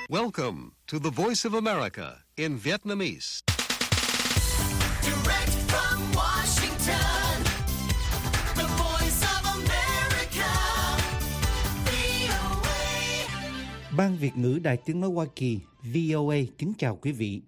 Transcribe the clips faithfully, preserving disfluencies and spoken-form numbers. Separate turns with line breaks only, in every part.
Welcome to the Voice of America in Vietnamese.
Direct from Washington, the Voice of America, vê o a.
Ban Việt ngữ Đài Tiếng nói Hoa Kỳ vê o a kính chào quý vị.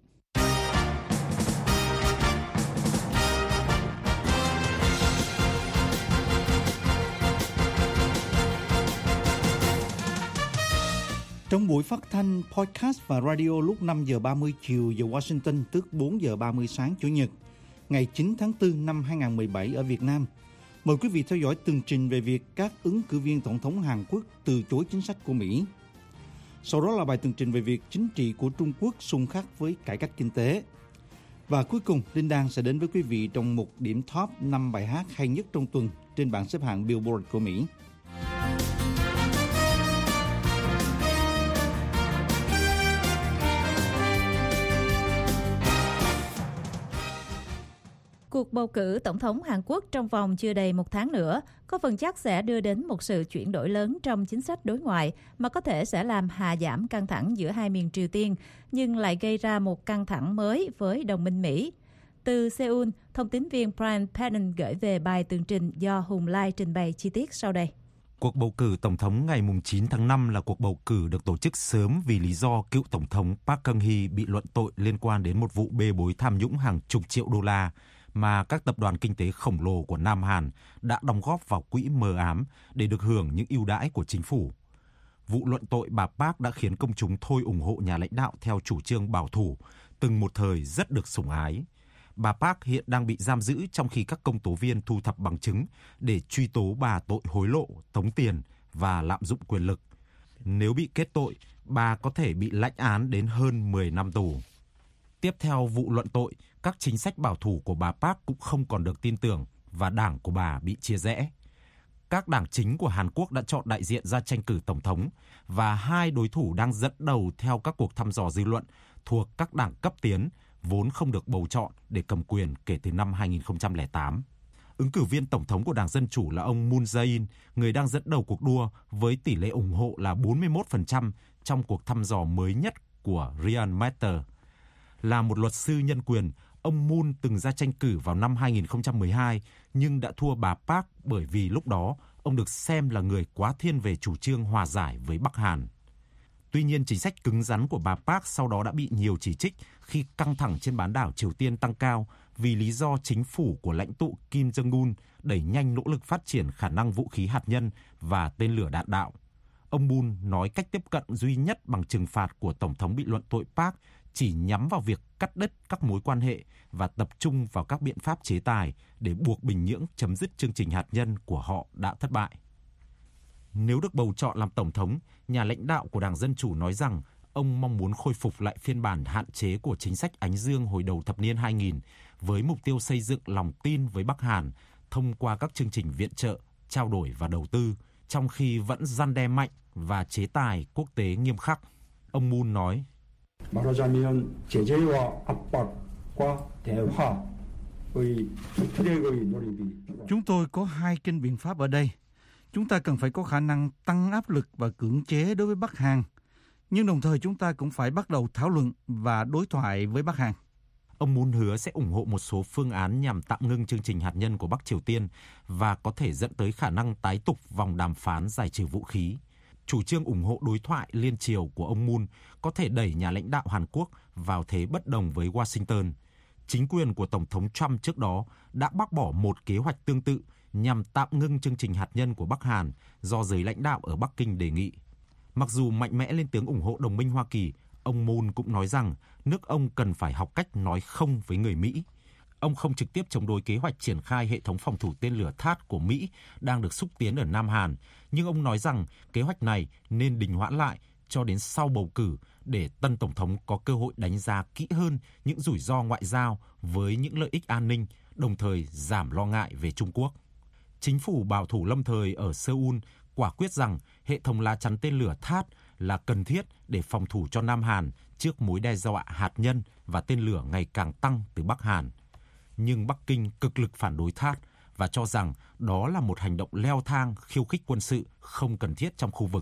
Trong buổi phát thanh, podcast và radio lúc năm giờ ba mươi chiều giờ Washington, tức bốn giờ ba mươi sáng Chủ nhật, ngày chín tháng tư năm hai không một bảy ở Việt Nam. Mời quý vị theo dõi tường trình về việc các ứng cử viên tổng thống Hàn Quốc từ chối chính sách của Mỹ. Sau đó là bài tường trình về việc chính trị của Trung Quốc xung khắc với cải cách kinh tế. Và cuối cùng, Linh Đan sẽ đến với quý vị trong một điểm top năm bài hát hay nhất trong tuần trên bảng xếp hạng Billboard của Mỹ.
Cuộc bầu cử tổng thống Hàn Quốc trong vòng chưa đầy một tháng nữa có phần chắc sẽ đưa đến một sự chuyển đổi lớn trong chính sách đối ngoại mà có thể sẽ làm hạ giảm căng thẳng giữa hai miền Triều Tiên, nhưng lại gây ra một căng thẳng mới với đồng minh Mỹ. Từ Seoul, thông tín viên Brian Padden gửi về bài tường trình do Hùng Lai trình bày chi tiết sau đây.
Cuộc bầu cử tổng thống ngày chín tháng năm là cuộc bầu cử được tổ chức sớm vì lý do cựu tổng thống Park Geun-hye bị luận tội liên quan đến một vụ bê bối tham nhũng hàng chục triệu đô la mà các tập đoàn kinh tế khổng lồ của Nam Hàn đã đóng góp vào quỹ mờ ám để được hưởng những ưu đãi của chính phủ. Vụ luận tội bà Park đã khiến công chúng thôi ủng hộ nhà lãnh đạo theo chủ trương bảo thủ, từng một thời rất được sủng ái. Bà Park hiện đang bị giam giữ trong khi các công tố viên thu thập bằng chứng để truy tố bà tội hối lộ, tống tiền và lạm dụng quyền lực. Nếu bị kết tội, bà có thể bị lãnh án đến hơn mười năm tù. Tiếp theo vụ luận tội, các chính sách bảo thủ của bà Park cũng không còn được tin tưởng và đảng của bà bị chia rẽ. Các đảng chính của Hàn Quốc đã chọn đại diện ra tranh cử tổng thống và hai đối thủ đang dẫn đầu theo các cuộc thăm dò dư luận thuộc các đảng cấp tiến vốn không được bầu chọn để cầm quyền kể từ năm hai nghìn không trăm lẻ tám. Ứng cử viên tổng thống của Đảng Dân Chủ là ông Moon Jae-in, người đang dẫn đầu cuộc đua với tỷ lệ ủng hộ là bốn mươi mốt phần trăm trong cuộc thăm dò mới nhất của Ryan Matter. Là một luật sư nhân quyền, ông Moon từng ra tranh cử vào năm hai nghìn không trăm mười hai nhưng đã thua bà Park bởi vì lúc đó ông được xem là người quá thiên về chủ trương hòa giải với Bắc Hàn. Tuy nhiên, chính sách cứng rắn của bà Park sau đó đã bị nhiều chỉ trích khi căng thẳng trên bán đảo Triều Tiên tăng cao vì lý do chính phủ của lãnh tụ Kim Jong-un đẩy nhanh nỗ lực phát triển khả năng vũ khí hạt nhân và tên lửa đạn đạo. Ông Moon nói cách tiếp cận duy nhất bằng trừng phạt của Tổng thống bị luận tội Park chỉ nhắm vào việc cắt đứt các mối quan hệ và tập trung vào các biện pháp chế tài để buộc Bình Nhưỡng chấm dứt chương trình hạt nhân của họ đã thất bại. Nếu được bầu chọn làm tổng thống, nhà lãnh đạo của Đảng Dân Chủ nói rằng ông mong muốn khôi phục lại phiên bản hạn chế của chính sách Ánh Dương hồi đầu thập niên hai nghìn với mục tiêu xây dựng lòng tin với Bắc Hàn thông qua các chương trình viện trợ, trao đổi và đầu tư, trong khi vẫn răn đe mạnh và chế tài quốc tế nghiêm khắc. Ông Moon nói,
말하자면 제재와 압박과 대화의 트랙의 노력이
Chúng tôi có hai kênh biện pháp ở đây. Chúng ta cần phải có khả năng tăng áp lực và cưỡng chế đối với Bắc Hàn, nhưng đồng thời chúng ta cũng phải bắt đầu thảo luận và đối thoại với Bắc Hàn.
Ông Moon hứa sẽ ủng hộ một số phương án nhằm tạm ngưng chương trình hạt nhân của Bắc Triều Tiên và có thể dẫn tới khả năng tái tục vòng đàm phán giải trừ vũ khí. Chủ trương ủng hộ đối thoại liên triều của ông Moon có thể đẩy nhà lãnh đạo Hàn Quốc vào thế bất đồng với Washington. Chính quyền của Tổng thống Trump trước đó đã bác bỏ một kế hoạch tương tự nhằm tạm ngưng chương trình hạt nhân của Bắc Hàn do giới lãnh đạo ở Bắc Kinh đề nghị. Mặc dù mạnh mẽ lên tiếng ủng hộ đồng minh Hoa Kỳ, ông Moon cũng nói rằng nước ông cần phải học cách nói không với người Mỹ. Ông không trực tiếp chống đối kế hoạch triển khai hệ thống phòng thủ tên lửa THAAD của Mỹ đang được xúc tiến ở Nam Hàn, nhưng ông nói rằng kế hoạch này nên đình hoãn lại cho đến sau bầu cử để tân tổng thống có cơ hội đánh giá kỹ hơn những rủi ro ngoại giao với những lợi ích an ninh, đồng thời giảm lo ngại về Trung Quốc. Chính phủ bảo thủ lâm thời ở Seoul quả quyết rằng hệ thống lá chắn tên lửa THAAD là cần thiết để phòng thủ cho Nam Hàn trước mối đe dọa hạt nhân và tên lửa ngày càng tăng từ Bắc Hàn. Nhưng Bắc Kinh cực lực phản đối THAAD và cho rằng đó là một hành động leo thang khiêu khích quân sự không cần thiết trong khu vực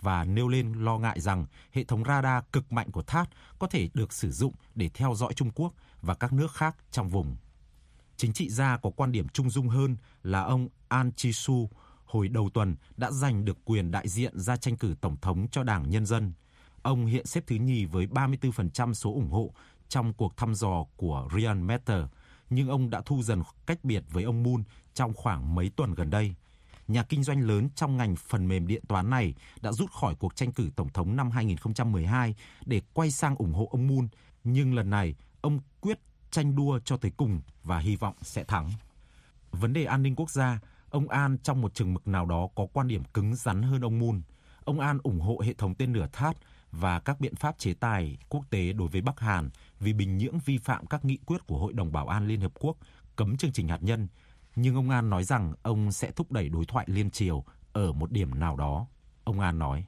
và nêu lên lo ngại rằng hệ thống radar cực mạnh của Thát có thể được sử dụng để theo dõi Trung Quốc và các nước khác trong vùng. Chính trị gia có quan điểm trung dung hơn là ông An Chi-su hồi đầu tuần đã giành được quyền đại diện ra tranh cử tổng thống cho Đảng Nhân dân. Ông hiện xếp thứ nhì với ba mươi tư phần trăm số ủng hộ trong cuộc thăm dò của Ryan Matter, nhưng ông đã thu dần cách biệt với ông Moon trong khoảng mấy tuần gần đây. Nhà kinh doanh lớn trong ngành phần mềm điện toán này đã rút khỏi cuộc tranh cử tổng thống năm hai không một hai để quay sang ủng hộ ông Moon, nhưng lần này ông quyết tranh đua cho tới cùng và hy vọng sẽ thắng. Vấn đề an ninh quốc gia, ông An trong một chừng mực nào đó có quan điểm cứng rắn hơn ông Moon. Ông An ủng hộ hệ thống tên lửa Thát và các biện pháp chế tài quốc tế đối với Bắc Hàn vì Bình Nhưỡng vi phạm các nghị quyết của Hội đồng Bảo an Liên Hợp Quốc cấm chương trình hạt nhân. Nhưng ông An nói rằng ông sẽ thúc đẩy đối thoại liên triều ở một điểm nào đó. Ông An nói,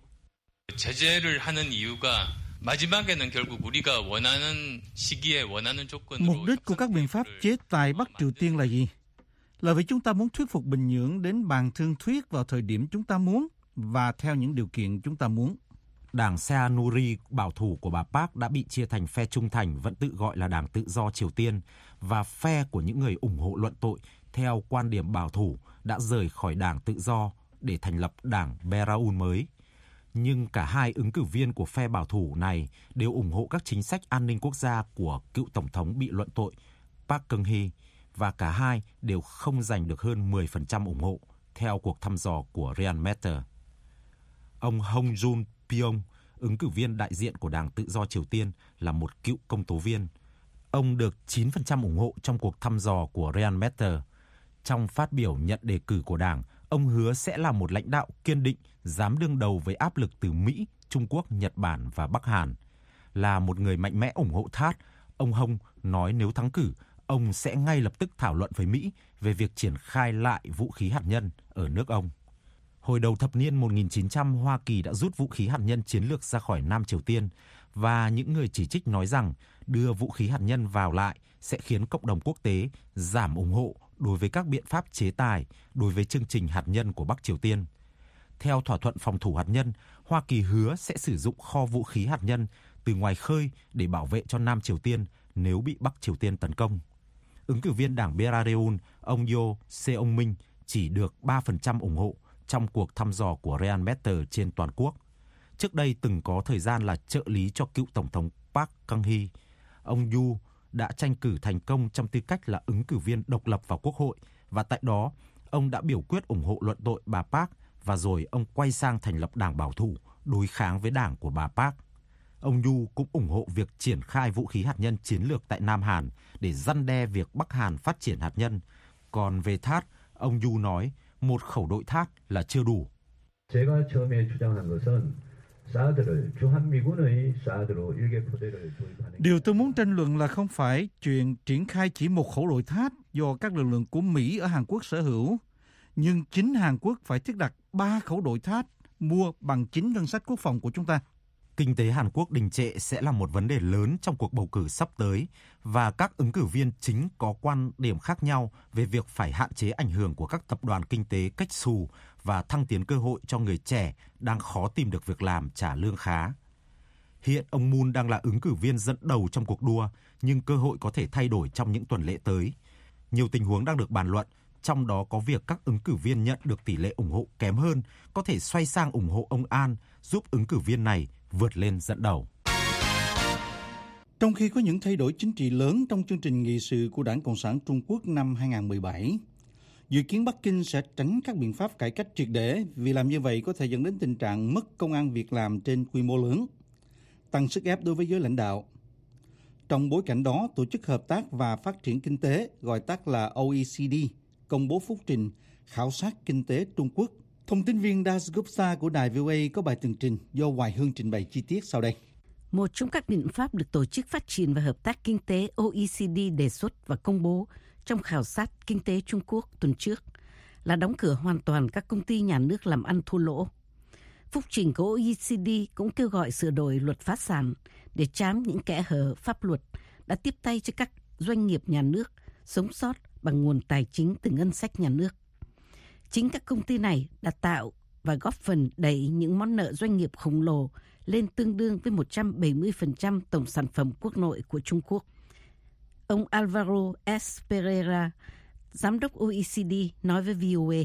제재를 하는 이유가 마지막에는 결국 우리가 원하는 시기에 원하는 조건으로
Mục đích của các biện pháp chế tài Bắc Triều Tiên là gì? Là vì chúng ta muốn thuyết phục Bình Nhưỡng đến bàn thương thuyết vào thời điểm chúng ta muốn và theo những điều kiện chúng ta muốn.
Đảng Saanuri bảo thủ của bà Park đã bị chia thành phe trung thành vẫn tự gọi là Đảng Tự do Triều Tiên và phe của những người ủng hộ luận tội theo quan điểm bảo thủ đã rời khỏi Đảng Tự do để thành lập Đảng Beraun mới. Nhưng cả hai ứng cử viên của phe bảo thủ này đều ủng hộ các chính sách an ninh quốc gia của cựu tổng thống bị luận tội Park Geun-hye và cả hai đều không giành được hơn mười phần trăm ủng hộ theo cuộc thăm dò của Ryan Matter. Ông Hong Jun Pyong, ứng cử viên đại diện của Đảng Tự do Triều Tiên, là một cựu công tố viên. Ông được chín phần trăm ủng hộ trong cuộc thăm dò của Ryan Matter. Trong phát biểu nhận đề cử của Đảng, ông hứa sẽ là một lãnh đạo kiên định, dám đương đầu với áp lực từ Mỹ, Trung Quốc, Nhật Bản và Bắc Hàn. Là một người mạnh mẽ ủng hộ Thát, ông Hong nói nếu thắng cử, ông sẽ ngay lập tức thảo luận với Mỹ về việc triển khai lại vũ khí hạt nhân ở nước ông. Hồi đầu thập niên một nghìn chín trăm, Hoa Kỳ đã rút vũ khí hạt nhân chiến lược ra khỏi Nam Triều Tiên và những người chỉ trích nói rằng đưa vũ khí hạt nhân vào lại sẽ khiến cộng đồng quốc tế giảm ủng hộ đối với các biện pháp chế tài đối với chương trình hạt nhân của Bắc Triều Tiên. Theo thỏa thuận phòng thủ hạt nhân, Hoa Kỳ hứa sẽ sử dụng kho vũ khí hạt nhân từ ngoài khơi để bảo vệ cho Nam Triều Tiên nếu bị Bắc Triều Tiên tấn công. Ứng cử viên đảng Beraun, ông Yo Seong-min chỉ được ba phần trăm ủng hộ trong cuộc thăm dò của Ryan Matter trên toàn quốc. Trước đây từng có thời gian là trợ lý cho cựu tổng thống Park Geun-hye. Ông Yu đã tranh cử thành công trong tư cách là ứng cử viên độc lập vào Quốc hội và tại đó ông đã biểu quyết ủng hộ luận tội bà Park và rồi ông quay sang thành lập đảng bảo thủ đối kháng với đảng của bà Park. Ông Yu cũng ủng hộ việc triển khai vũ khí hạt nhân chiến lược tại Nam Hàn để răn đe việc Bắc Hàn phát triển hạt nhân. Còn về Thát, ông Yu nói một khẩu đội Thát là chưa đủ.
제가 처음에 주장한 것은 사드를 주한미군의 사드로 일개 부대를 도입하는.
Điều tôi muốn tranh luận là không phải chuyện triển khai chỉ một khẩu đội Thát do các lực lượng của Mỹ ở Hàn Quốc sở hữu, nhưng chính Hàn Quốc phải thiết đặt ba khẩu đội Thát mua bằng chính ngân sách quốc phòng của chúng ta.
Kinh tế Hàn Quốc đình trệ sẽ là một vấn đề lớn trong cuộc bầu cử sắp tới và các ứng cử viên chính có quan điểm khác nhau về việc phải hạn chế ảnh hưởng của các tập đoàn kinh tế cách xù và thăng tiến cơ hội cho người trẻ đang khó tìm được việc làm trả lương khá. Hiện ông Moon đang là ứng cử viên dẫn đầu trong cuộc đua, nhưng cơ hội có thể thay đổi trong những tuần lễ tới. Nhiều tình huống đang được bàn luận, trong đó có việc các ứng cử viên nhận được tỷ lệ ủng hộ kém hơn có thể xoay sang ủng hộ ông An, giúp ứng cử viên này vượt lên dẫn đầu.
Trong khi có những thay đổi chính trị lớn trong chương trình nghị sự của Đảng Cộng sản Trung Quốc năm hai không một bảy, dự kiến Bắc Kinh sẽ tránh các biện pháp cải cách triệt để vì làm như vậy có thể dẫn đến tình trạng mất công ăn việc làm trên quy mô lớn, tăng sức ép đối với giới lãnh đạo. Trong bối cảnh đó, Tổ chức Hợp tác và Phát triển Kinh tế, gọi tắt là O E C D, công bố phúc trình khảo sát kinh tế Trung Quốc. Thông tin viên Das Gupta của đài vê o a có bài tường trình do Hoài Hương trình bày chi tiết sau đây.
Một trong các biện pháp được Tổ chức Phát triển và Hợp tác Kinh tế O E C D đề xuất và công bố trong khảo sát kinh tế Trung Quốc tuần trước là đóng cửa hoàn toàn các công ty nhà nước làm ăn thua lỗ. Phúc trình của O E C D cũng kêu gọi sửa đổi luật phá sản để trám những kẽ hở pháp luật đã tiếp tay cho các doanh nghiệp nhà nước sống sót bằng nguồn tài chính từ ngân sách nhà nước. Chính các công ty này đã tạo và góp phần đẩy những món nợ doanh nghiệp khổng lồ lên tương đương với một trăm bảy mươi phần trăm tổng sản phẩm quốc nội của Trung Quốc. Ông Alvaro S. Pereira, giám đốc O E C D, nói với V O A.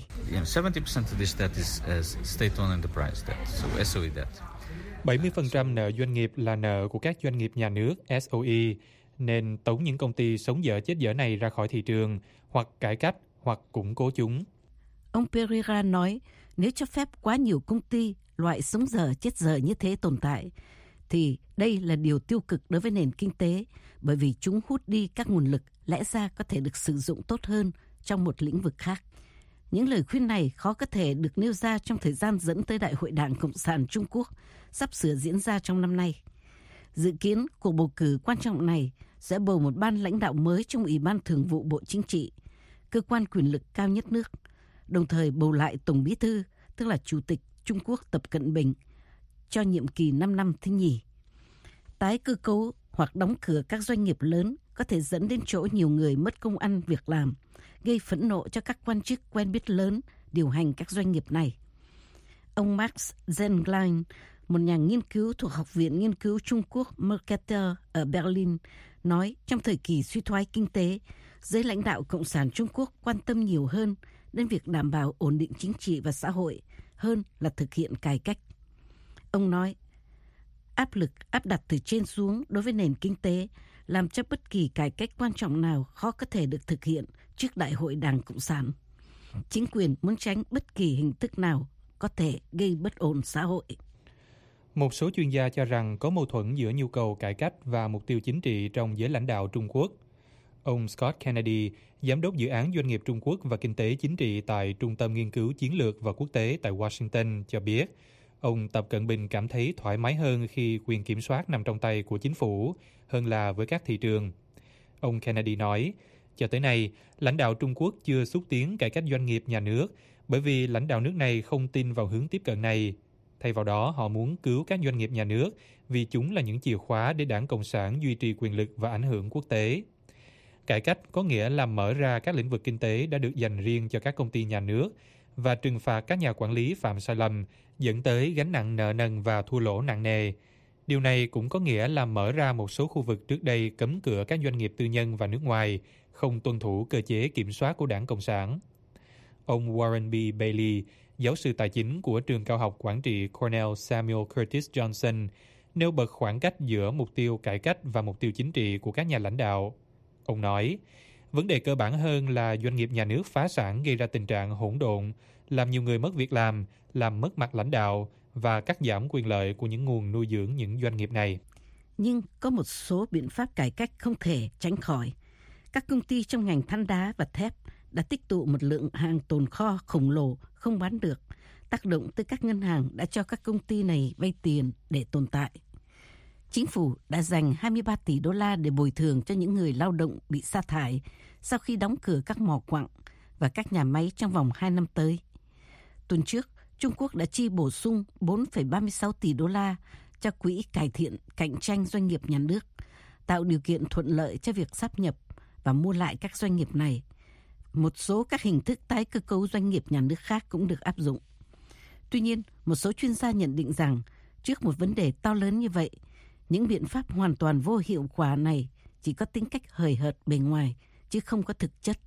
bảy mươi phần trăm nợ doanh nghiệp là nợ của các doanh nghiệp nhà nước S O E, nên tống những công ty sống dở chết dở này ra khỏi thị trường, hoặc cải cách, hoặc củng cố chúng.
Ông Pereira nói, nếu cho phép quá nhiều công ty loại sống dở chết dở như thế tồn tại, thì đây là điều tiêu cực đối với nền kinh tế, bởi vì chúng hút đi các nguồn lực lẽ ra có thể được sử dụng tốt hơn trong một lĩnh vực khác. Những lời khuyên này khó có thể được nêu ra trong thời gian dẫn tới Đại hội Đảng Cộng sản Trung Quốc sắp sửa diễn ra trong năm nay. Dự kiến cuộc bầu cử quan trọng này sẽ bầu một ban lãnh đạo mới trong Ủy ban Thường vụ Bộ Chính trị, cơ quan quyền lực cao nhất nước, đồng thời bầu lại Tổng Bí thư, tức là Chủ tịch Trung Quốc Tập Cận Bình, cho nhiệm kỳ năm năm thứ nhì. Tái cơ cấu hoặc đóng cửa các doanh nghiệp lớn có thể dẫn đến chỗ nhiều người mất công ăn việc làm, gây phẫn nộ cho các quan chức quen biết lớn điều hành các doanh nghiệp này. Ông Max Zenglein, một nhà nghiên cứu thuộc Học viện Nghiên cứu Trung Quốc Mercator ở Berlin, nói trong thời kỳ suy thoái kinh tế, giới lãnh đạo Cộng sản Trung Quốc quan tâm nhiều hơn đến việc đảm bảo ổn định chính trị và xã hội hơn là thực hiện cải cách. Ông nói, áp lực áp đặt từ trên xuống đối với nền kinh tế làm cho bất kỳ cải cách quan trọng nào khó có thể được thực hiện trước Đại hội Đảng Cộng sản. Chính quyền muốn tránh bất kỳ hình thức nào có thể gây bất ổn xã hội.
Một số chuyên gia cho rằng có mâu thuẫn giữa nhu cầu cải cách và mục tiêu chính trị trong giới lãnh đạo Trung Quốc. Ông Scott Kennedy, giám đốc dự án doanh nghiệp Trung Quốc và kinh tế chính trị tại Trung tâm Nghiên cứu Chiến lược và Quốc tế tại Washington cho biết, ông Tập Cận Bình cảm thấy thoải mái hơn khi quyền kiểm soát nằm trong tay của chính phủ hơn là với các thị trường. Ông Kennedy nói, cho tới nay, lãnh đạo Trung Quốc chưa xúc tiến cải cách doanh nghiệp nhà nước bởi vì lãnh đạo nước này không tin vào hướng tiếp cận này. Thay vào đó, họ muốn cứu các doanh nghiệp nhà nước vì chúng là những chìa khóa để Đảng Cộng sản duy trì quyền lực và ảnh hưởng quốc tế. Cải cách có nghĩa là mở ra các lĩnh vực kinh tế đã được dành riêng cho các công ty nhà nước và trừng phạt các nhà quản lý phạm sai lầm, dẫn tới gánh nặng nợ nần và thua lỗ nặng nề. Điều này cũng có nghĩa là mở ra một số khu vực trước đây cấm cửa các doanh nghiệp tư nhân và nước ngoài, không tuân thủ cơ chế kiểm soát của Đảng Cộng sản. Ông Warren B. Bailey, giáo sư tài chính của trường cao học quản trị Cornell Samuel Curtis Johnson, nêu bật khoảng cách giữa mục tiêu cải cách và mục tiêu chính trị của các nhà lãnh đạo. Ông nói, vấn đề cơ bản hơn là doanh nghiệp nhà nước phá sản gây ra tình trạng hỗn độn, làm nhiều người mất việc làm, làm mất mặt lãnh đạo và cắt giảm quyền lợi của những nguồn nuôi dưỡng những doanh nghiệp này.
Nhưng có một số biện pháp cải cách không thể tránh khỏi. Các công ty trong ngành than đá và thép đã tích tụ một lượng hàng tồn kho khổng lồ không bán được, tác động tới các ngân hàng đã cho các công ty này vay tiền để tồn tại. Chính phủ đã dành hai mươi ba tỷ đô la để bồi thường cho những người lao động bị sa thải sau khi đóng cửa các mỏ quặng và các nhà máy trong vòng hai năm tới. Tuần trước, Trung Quốc đã chi bổ sung bốn phẩy ba mươi sáu tỷ đô la cho quỹ cải thiện cạnh tranh doanh nghiệp nhà nước, tạo điều kiện thuận lợi cho việc sáp nhập và mua lại các doanh nghiệp này. Một số các hình thức tái cơ cấu doanh nghiệp nhà nước khác cũng được áp dụng. Tuy nhiên, một số chuyên gia nhận định rằng trước một vấn đề to lớn như vậy, những biện pháp hoàn toàn vô hiệu quả này chỉ có tính cách hời hợt bề ngoài, chứ không có thực chất.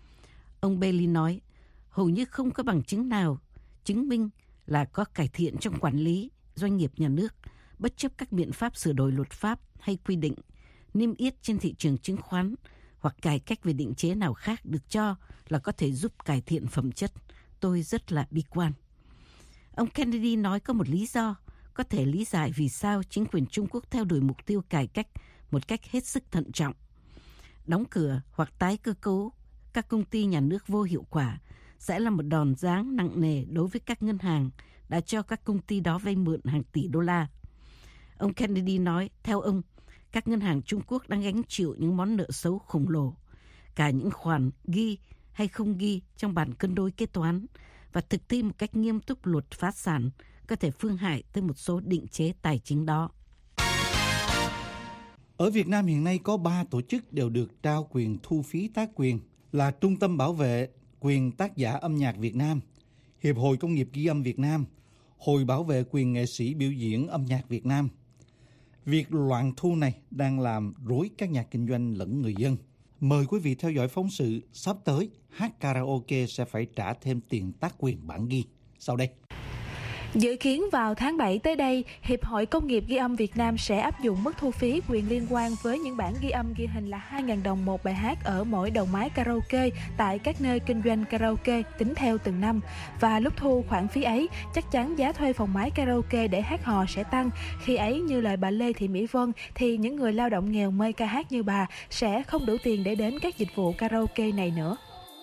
Ông Bailey nói, hầu như không có bằng chứng nào chứng minh là có cải thiện trong quản lý doanh nghiệp nhà nước, bất chấp các biện pháp sửa đổi luật pháp hay quy định, niêm yết trên thị trường chứng khoán hoặc cải cách về định chế nào khác được cho là có thể giúp cải thiện phẩm chất. Tôi rất là bi quan. Ông Kennedy nói có một lý do có thể lý giải vì sao chính quyền Trung Quốc theo đuổi mục tiêu cải cách một cách hết sức thận trọng. Đóng cửa hoặc tái cơ cấu các công ty nhà nước vô hiệu quả sẽ là một đòn giáng nặng nề đối với các ngân hàng đã cho các công ty đó vay mượn hàng tỷ đô la. Ông Kennedy nói, theo ông, các ngân hàng Trung Quốc đang gánh chịu những món nợ xấu khổng lồ, cả những khoản ghi hay không ghi trong bản cân đối kế toán và thực thi một cách nghiêm túc luật phá sản có thể phương hại tới một số định chế tài chính đó.
Ở Việt Nam hiện nay có ba tổ chức đều được trao quyền thu phí tác quyền là Trung tâm Bảo vệ quyền tác giả âm nhạc Việt Nam, Hiệp hội Công nghiệp Ghi âm Việt Nam, Hội Bảo vệ quyền nghệ sĩ biểu diễn âm nhạc Việt Nam. Việc loạn thu này đang làm rối các nhà kinh doanh lẫn người dân. Mời quý vị theo dõi phóng sự sắp tới hát karaoke sẽ phải trả thêm tiền tác quyền bản ghi. Sau đây.
Dự kiến vào tháng bảy tới đây, Hiệp hội Công nghiệp Ghi âm Việt Nam sẽ áp dụng mức thu phí quyền liên quan với những bản ghi âm ghi hình là hai nghìn đồng một bài hát ở mỗi đầu máy karaoke tại các nơi kinh doanh karaoke tính theo từng năm. Và lúc thu khoản phí ấy, chắc chắn giá thuê phòng máy karaoke để hát hò sẽ tăng. Khi ấy, như lời bà Lê Thị Mỹ Vân, thì những người lao động nghèo mê ca hát như bà sẽ không đủ tiền để đến các dịch vụ karaoke này nữa.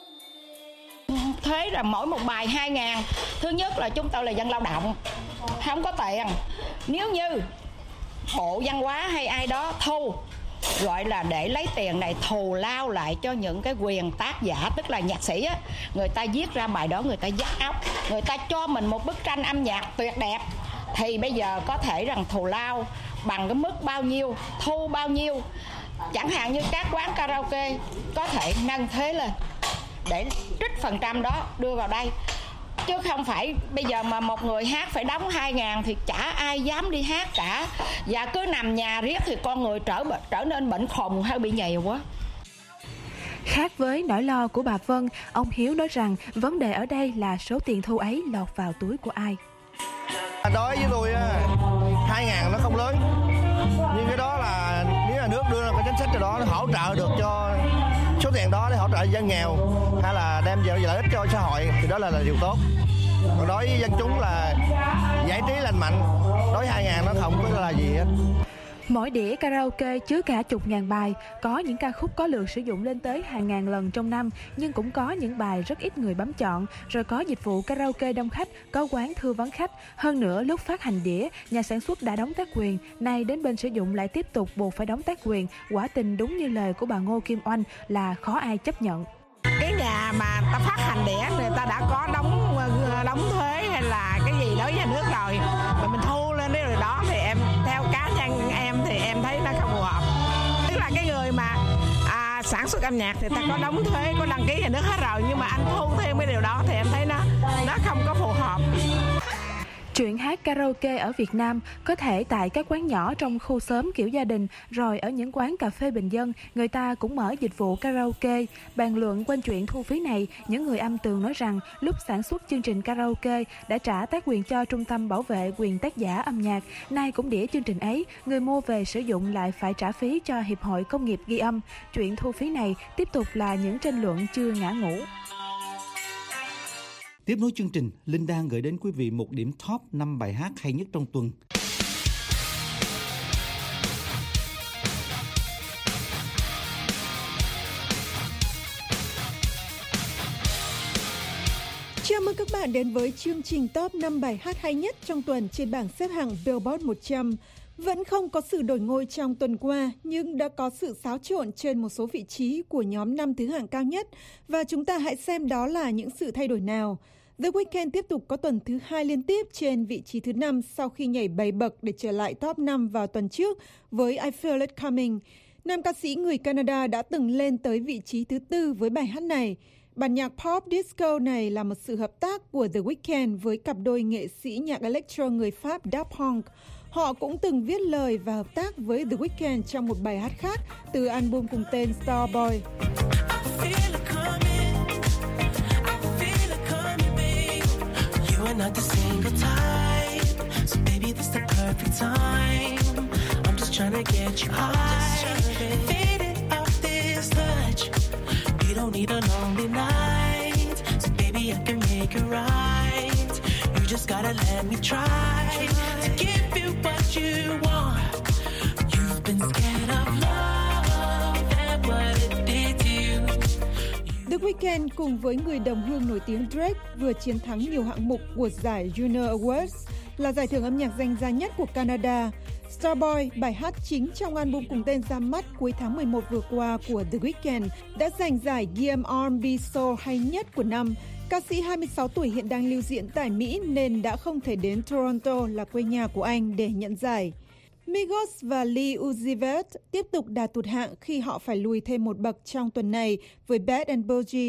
Thuế là mỗi một bài hai ngàn. Thứ nhất là chúng tôi là dân lao động, không có tiền. Nếu như Bộ Văn hóa hay ai đó thu, gọi là để lấy tiền này thù lao lại cho những cái quyền tác giả, tức là nhạc sĩ á, người ta viết ra bài đó, người ta dắt óc, người ta cho mình một bức tranh âm nhạc tuyệt đẹp, thì bây giờ có thể rằng thù lao bằng cái mức bao nhiêu, thu bao nhiêu. Chẳng hạn như các quán karaoke có thể nâng thuế lên để trích phần trăm đó đưa vào đây, chứ không phải bây giờ mà một người hát phải đóng hai ngàn thì chả ai dám đi hát cả, và cứ nằm nhà riết thì con người trở trở nên bệnh khùng hay bị nhầy quá.
Khác với nỗi lo của bà Vân, ông Hiếu nói rằng vấn đề ở đây là số tiền thu ấy lọt vào túi của ai.
Đối với tôi hai ngàn nó không lớn, nhưng cái đó là nếu là nước đưa ra cái chính sách cho đó, nó hỗ trợ được cho số tiền đó để hỗ trợ dân nghèo hay là đem về lợi ích cho xã hội thì đó là, là điều tốt. Còn đối với dân chúng là giải trí lành mạnh, đối với hai ngàn nó không có là gì hết.
Mỗi đĩa karaoke chứa cả chục ngàn bài, có những ca khúc có lượt sử dụng lên tới hàng ngàn lần trong năm, nhưng cũng có những bài rất ít người bấm chọn, rồi có dịch vụ karaoke đông khách, có quán thưa vắng khách. Hơn nữa, lúc phát hành đĩa, nhà sản xuất đã đóng tác quyền, nay đến bên sử dụng lại tiếp tục buộc phải đóng tác quyền. Quả tình đúng như lời của bà Ngô Kim Oanh là khó ai chấp nhận.
Cái nhà mà ta phát hành đĩa, người ta đã có đóng đóng thuế hay là cái gì đối với nhà nước rồi, mà mình thu lên cái điều đó thì em theo cá nhân em thì em thấy nó không phù hợp. Tức là cái người mà à, sản xuất âm nhạc thì ta có đóng thuế, có đăng ký nhà nước hết rồi, nhưng mà anh thu thêm cái điều đó thì em thấy nó nó không có phù hợp.
Chuyện hát karaoke ở Việt Nam có thể tại các quán nhỏ trong khu xóm kiểu gia đình, rồi ở những quán cà phê bình dân, người ta cũng mở dịch vụ karaoke. Bàn luận quanh chuyện thu phí này, những người âm tường nói rằng lúc sản xuất chương trình karaoke đã trả tác quyền cho Trung tâm Bảo vệ quyền tác giả âm nhạc, nay cũng đĩa chương trình ấy, người mua về sử dụng lại phải trả phí cho Hiệp hội Công nghiệp Ghi âm. Chuyện thu phí này tiếp tục là những tranh luận chưa ngã ngũ.
Tiếp nối chương trình, Linh đang gửi đến quý vị một điểm top năm bài hát hay nhất trong tuần.
Chào mừng các bạn đến với chương trình top năm bài hát hay nhất trong tuần trên bảng xếp hạng Billboard một trăm. Vẫn không có sự đổi ngôi trong tuần qua, nhưng đã có sự xáo trộn trên một số vị trí của nhóm năm thứ hạng cao nhất, và chúng ta hãy xem đó là những sự thay đổi nào. The Weeknd tiếp tục có tuần thứ hai liên tiếp trên vị trí thứ năm sau khi nhảy bảy bậc để trở lại top năm vào tuần trước với I Feel It Coming. Nam ca sĩ người Canada đã từng lên tới vị trí thứ tư với bài hát này. Bản nhạc pop disco này là một sự hợp tác của The Weeknd với cặp đôi nghệ sĩ nhạc electro người Pháp Daft Punk. Họ cũng từng viết lời và hợp tác với The Weeknd trong một bài hát khác từ album cùng tên Starboy.
Not the single type, so baby this the perfect time. I'm just trying to get you high, faded off this touch. We don't need a lonely night, so baby I can make it right. You just gotta let me try to give you what you want. You've been scared of love and what it did to you.
The Weeknd cùng với người đồng hương nổi tiếng Drake vừa chiến thắng nhiều hạng mục của giải Juno Awards, là giải thưởng âm nhạc danh giá nhất của Canada. Starboy, bài hát chính trong album cùng tên ra mắt cuối tháng mười một vừa qua của The Weeknd, đã giành giải G M R and B Soul hay nhất của năm. Ca sĩ hai mươi sáu tuổi hiện đang lưu diễn tại Mỹ nên đã không thể đến Toronto là quê nhà của anh để nhận giải. Migos và Lil Uzi Vert tiếp tục đà tụt hạng khi họ phải lùi thêm một bậc trong tuần này với Bad and Bougie.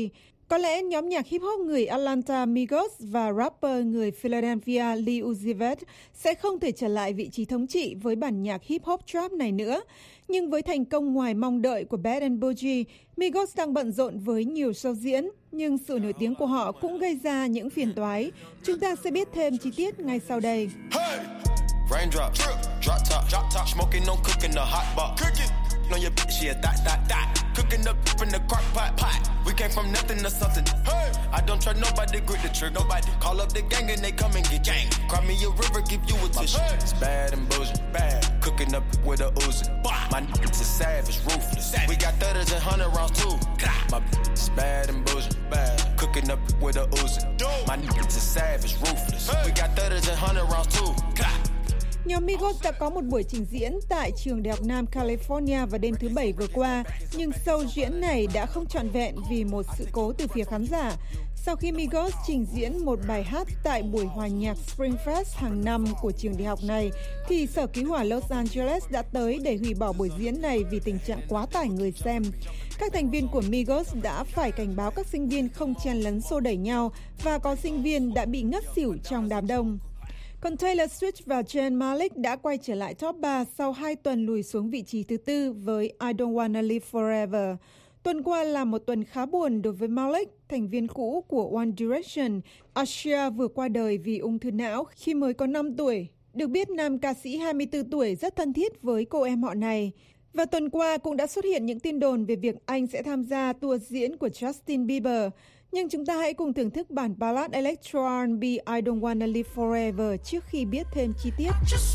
Có lẽ nhóm nhạc hip hop người Atlanta Migos và rapper người Philadelphia Lil Uzi Vert sẽ không thể trở lại vị trí thống trị với bản nhạc hip hop trap này nữa. Nhưng với thành công ngoài mong đợi của Bad and Bougie, Migos đang bận rộn với nhiều show diễn, nhưng sự nổi tiếng của họ cũng gây ra những phiền toái. Chúng ta sẽ biết thêm chi tiết ngay sau đây.
Hey! Raindrop, drip, drop top, drop top, smoking on cooking the hot pot. Cooking on your bitch, yeah, that, that, that. Cooking up in the crock pot, pot. We came from nothing to something. Hey, I don't trust nobody, grip the trigger. Nobody call up the gang and they come and get gang. Cry me a river, give you a tissue. Hey. It's bad and bullshit, bad. Cooking up with a Uzi. My niggas is savage, ruthless. We got thudders and hundred rounds too. My bitch is bad and bullshit, bad. Cooking up with a Uzi. My niggas is savage, ruthless. We got thudders and hundred rounds too.
Nhóm Migos đã có một buổi trình diễn tại trường Đại học Nam California vào đêm thứ Bảy vừa qua, nhưng show diễn này đã không trọn vẹn vì một sự cố từ phía khán giả. Sau khi Migos trình diễn một bài hát tại buổi hòa nhạc Spring Fest hàng năm của trường đại học này, thì Sở Cứu hỏa Los Angeles đã tới để hủy bỏ buổi diễn này vì tình trạng quá tải người xem. Các thành viên của Migos đã phải cảnh báo các sinh viên không chen lấn xô đẩy nhau và có sinh viên đã bị ngất xỉu trong đám đông. Còn Taylor Swift và Zayn Malik đã quay trở lại top ba sau hai tuần lùi xuống vị trí thứ tư với I Don't Wanna Live Forever. Tuần qua là một tuần khá buồn đối với Malik, thành viên cũ của One Direction. Usher vừa qua đời vì ung thư não khi mới có năm tuổi. Được biết nam ca sĩ hai mươi tư tuổi rất thân thiết với cô em họ này. Và tuần qua cũng đã xuất hiện những tin đồn về việc anh sẽ tham gia tour diễn của Justin Bieber. Nhưng chúng ta hãy cùng thưởng thức bản ballad electro R and B I Don't Wanna Live Forever trước khi biết thêm chi tiết.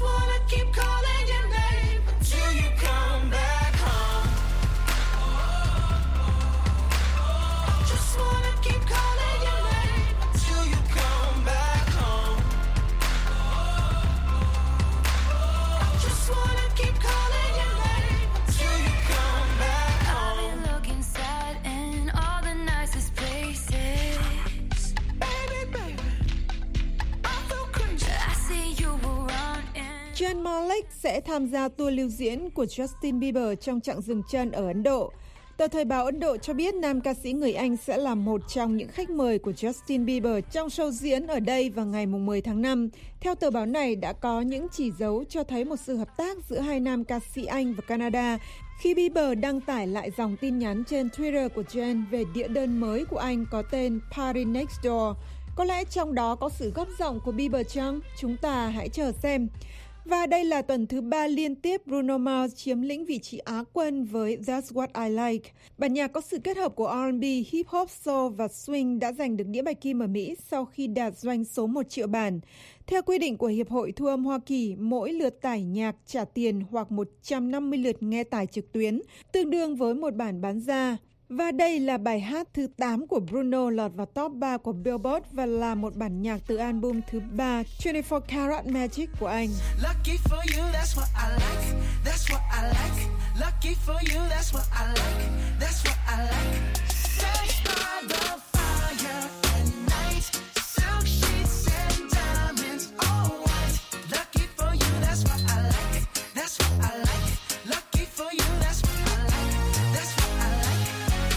Zayn Malik sẽ tham gia tour lưu diễn của Justin Bieber trong chặng dừng chân ở Ấn Độ. Tờ Thời báo Ấn Độ cho biết nam ca sĩ người Anh sẽ là một trong những khách mời của Justin Bieber trong show diễn ở đây vào ngày mười tháng năm. Theo tờ báo này, đã có những chỉ dấu cho thấy một sự hợp tác giữa hai nam ca sĩ Anh và Canada khi Bieber đăng tải lại dòng tin nhắn trên Twitter của Zayn về đĩa đơn mới của anh có tên Party Next Door. Có lẽ trong đó có sự góp giọng của Bieber chăng? Chúng ta hãy chờ xem. Và đây là tuần thứ ba liên tiếp Bruno Mars chiếm lĩnh vị trí Á quân với That's What I Like. Bản nhạc có sự kết hợp của R and B, hip hop, soul và swing đã giành được đĩa bạch kim ở Mỹ sau khi đạt doanh số một triệu bản. Theo quy định của Hiệp hội Thu âm Hoa Kỳ, mỗi lượt tải nhạc trả tiền hoặc một trăm năm mươi lượt nghe tải trực tuyến, tương đương với một bản bán ra. Và đây là bài hát thứ tám của Bruno lọt vào top ba của Billboard và là một bản nhạc từ album thứ ba hai mươi bốn Karat Magic của anh.
Lucky for you, that's what I like. That's what I like. Lucky for you, that's what I like. That's what I like. Sex by the fire at night. Silk sheets and diamonds all white. Lucky for you, that's what I like. That's what I like. Lucky for you, that's what I like. That's what I like.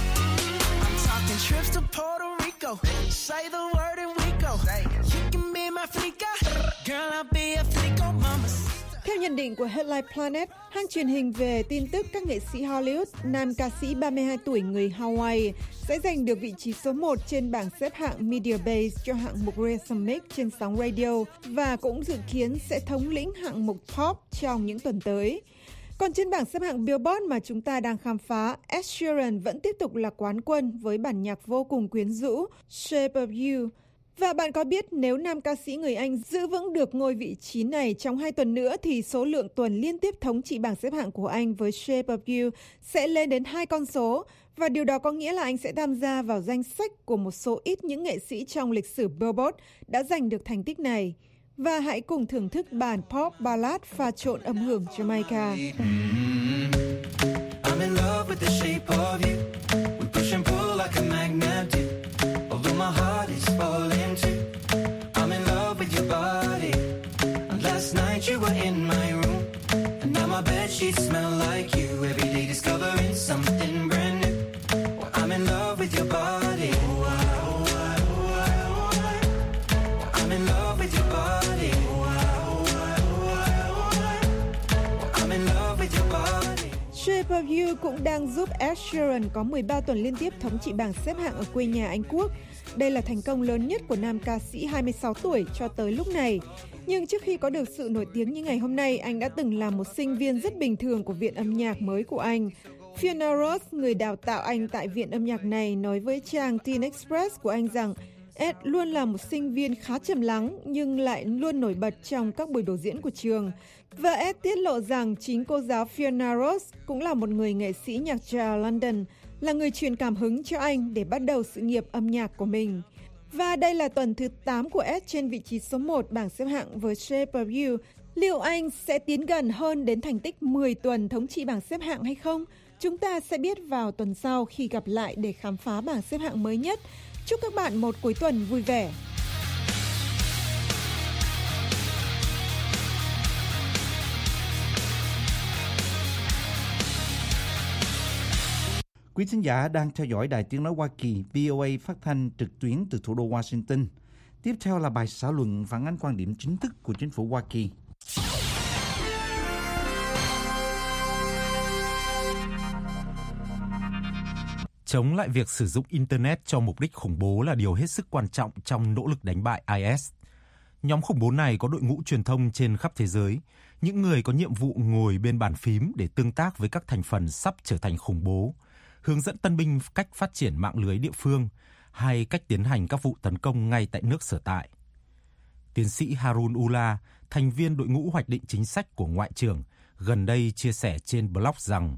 I'm talking trips to Puerto Rico. Say the word and we go. You can be my flica. Girl, I'll be a flico mama.
Theo nhận định của Headline Planet, hãng truyền hình về tin tức các nghệ sĩ Hollywood, nam ca sĩ ba mươi hai tuổi người Hawaii sẽ giành được vị trí số một trên bảng xếp hạng Media Base cho hạng mục Rhythmic trên sóng radio và cũng dự kiến sẽ thống lĩnh hạng mục Pop trong những tuần tới. Còn trên bảng xếp hạng Billboard mà chúng ta đang khám phá, Ed Sheeran vẫn tiếp tục là quán quân với bản nhạc vô cùng quyến rũ Shape of You. Và bạn có biết nếu nam ca sĩ người Anh giữ vững được ngôi vị trí này trong hai tuần nữa thì số lượng tuần liên tiếp thống trị bảng xếp hạng của anh với Shape of You sẽ lên đến hai con số. Và điều đó có nghĩa là anh sẽ tham gia vào danh sách của một số ít những nghệ sĩ trong lịch sử Billboard đã giành được thành tích này. Và hãy cùng thưởng thức bản pop ballad pha trộn âm hưởng Jamaica.
I'm in love with the shape of you. We push and pull like a magnet do. Although my heart is falling too. I'm in love with your body. And last night you were in my room. And now my bedsheets smell like you. Every day discovering something brand new. Well, I'm in love with your body. Oh,
Shape of You cũng đang giúp Ed Sheeran có mười ba tuần liên tiếp thống trị bảng xếp hạng ở quê nhà Anh Quốc. Đây là thành công lớn nhất của nam ca sĩ hai mươi sáu tuổi cho tới lúc này. Nhưng trước khi có được sự nổi tiếng như ngày hôm nay, anh đã từng là một sinh viên rất bình thường của viện âm nhạc mới của anh. Fiona Ross, người đào tạo anh tại viện âm nhạc này, nói với trang Teen Express của anh rằng Ed luôn là một sinh viên khá trầm lắng nhưng lại luôn nổi bật trong các buổi biểu diễn của trường. Và Ed tiết lộ rằng chính cô giáo Fiona Ross cũng là một người nghệ sĩ nhạc jazz London, là người truyền cảm hứng cho anh để bắt đầu sự nghiệp âm nhạc của mình. Và đây là tuần thứ tám của Ed trên vị trí số một bảng xếp hạng với Shape of You. Liệu anh sẽ tiến gần hơn đến thành tích mười tuần thống trị bảng xếp hạng hay không? Chúng ta sẽ biết vào tuần sau khi gặp lại để khám phá bảng xếp hạng mới nhất. Chúc các bạn một cuối tuần vui vẻ.
Quý thính giả đang theo dõi Đài Tiếng Nói Hoa Kỳ vê o a phát thanh trực tuyến từ thủ đô Washington. Tiếp theo là bài xã luận phản ánh quan điểm chính thức của chính phủ Hoa Kỳ.
Chống lại việc sử dụng Internet cho mục đích khủng bố là điều hết sức quan trọng trong nỗ lực đánh bại i ét. Nhóm khủng bố này có đội ngũ truyền thông trên khắp thế giới, những người có nhiệm vụ ngồi bên bàn phím để tương tác với các thành phần sắp trở thành khủng bố, hướng dẫn tân binh cách phát triển mạng lưới địa phương hay cách tiến hành các vụ tấn công ngay tại nước sở tại. Tiến sĩ Harun Ula, thành viên đội ngũ hoạch định chính sách của Ngoại trưởng, gần đây chia sẻ trên blog rằng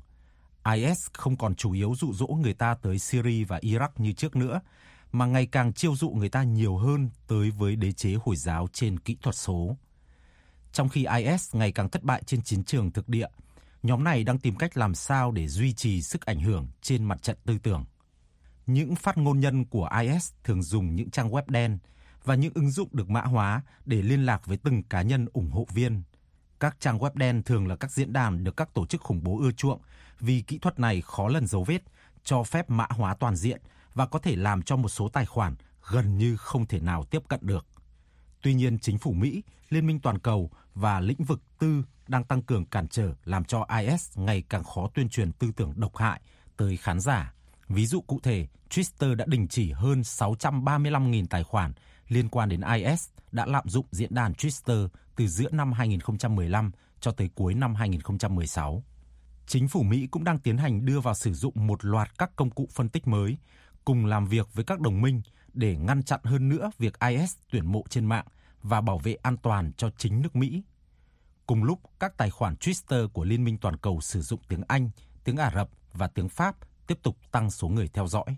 i ét không còn chủ yếu dụ dỗ người ta tới Syria và Iraq như trước nữa, mà ngày càng chiêu dụ người ta nhiều hơn tới với đế chế Hồi giáo trên kỹ thuật số. Trong khi i ét ngày càng thất bại trên chiến trường thực địa, nhóm này đang tìm cách làm sao để duy trì sức ảnh hưởng trên mặt trận tư tưởng. Những phát ngôn nhân của i ét thường dùng những trang web đen và những ứng dụng được mã hóa để liên lạc với từng cá nhân ủng hộ viên. Các trang web đen thường là các diễn đàn được các tổ chức khủng bố ưa chuộng vì kỹ thuật này khó lần dấu vết, cho phép mã hóa toàn diện và có thể làm cho một số tài khoản gần như không thể nào tiếp cận được. Tuy nhiên, chính phủ Mỹ, Liên minh toàn cầu và lĩnh vực tư đang tăng cường cản trở làm cho i ét ngày càng khó tuyên truyền tư tưởng độc hại tới khán giả. Ví dụ cụ thể, Twitter đã đình chỉ hơn sáu trăm ba mươi lăm nghìn tài khoản liên quan đến i ét đã lạm dụng diễn đàn Twitter từ giữa năm hai nghìn không trăm mười lăm cho tới cuối năm hai nghìn không trăm mười sáu. Chính phủ Mỹ cũng đang tiến hành đưa vào sử dụng một loạt các công cụ phân tích mới, cùng làm việc với các đồng minh để ngăn chặn hơn nữa việc i ét tuyển mộ trên mạng và bảo vệ an toàn cho chính nước Mỹ. Cùng lúc, các tài khoản Twitter của Liên minh toàn cầu sử dụng tiếng Anh, tiếng Ả Rập và tiếng Pháp tiếp tục tăng số người theo dõi.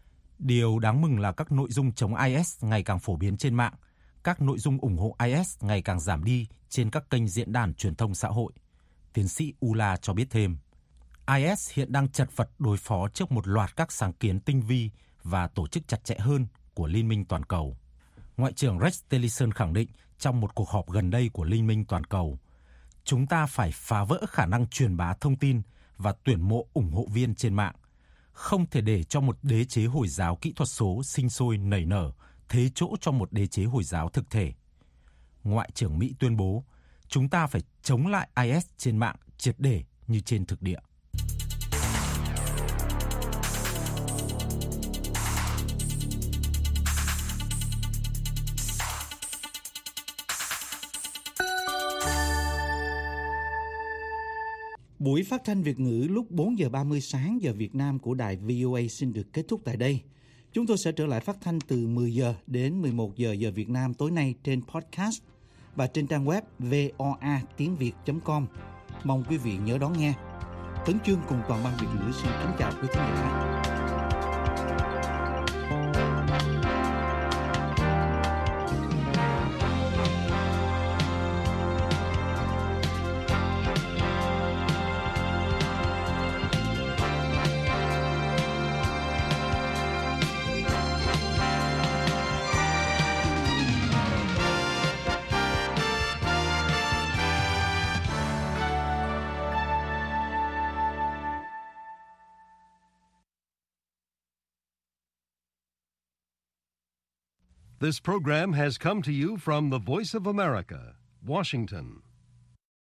Điều đáng mừng là các nội dung chống i ét ngày càng phổ biến trên mạng, các nội dung ủng hộ i ét ngày càng giảm đi trên các kênh diễn đàn truyền thông xã hội. Tiến sĩ Ula cho biết thêm, i ét hiện đang chật vật đối phó trước một loạt các sáng kiến tinh vi và tổ chức chặt chẽ hơn của Liên minh toàn cầu. Ngoại trưởng Rex Tillerson khẳng định trong một cuộc họp gần đây của Liên minh toàn cầu, chúng ta phải phá vỡ khả năng truyền bá thông tin và tuyển mộ ủng hộ viên trên mạng. Không thể để cho một đế chế Hồi giáo kỹ thuật số sinh sôi nảy nở, thế chỗ cho một đế chế Hồi giáo thực thể. Ngoại trưởng Mỹ tuyên bố, chúng ta phải chống lại i ét trên mạng triệt để như trên thực địa.
Buổi phát thanh Việt ngữ lúc bốn giờ ba mươi sáng giờ Việt Nam của đài vê o a xin được kết thúc tại đây. Chúng tôi sẽ trở lại phát thanh từ mười giờ đến mười một giờ giờ Việt Nam tối nay trên podcast và trên trang web voa tiếng việt chấm com. Mong quý vị nhớ đón nghe. Tấn Chương cùng toàn ban Việt ngữ xin kính chào quý khán giả.
This program has come to you from the Voice of America, Washington.